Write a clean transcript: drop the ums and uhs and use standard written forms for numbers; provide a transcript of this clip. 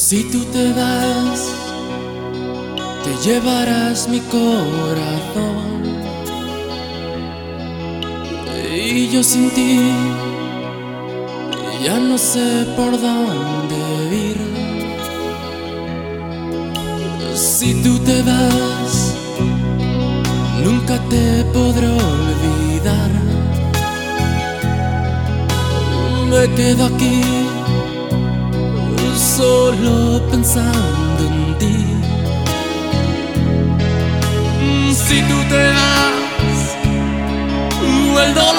Si tú te vas, te llevarás mi corazón, y yo sin ti ya no sé por dónde ir. Si tú te vas, nunca te podré olvidar. Me quedo aquí solo pensando en ti. Si tú te vas, el dolor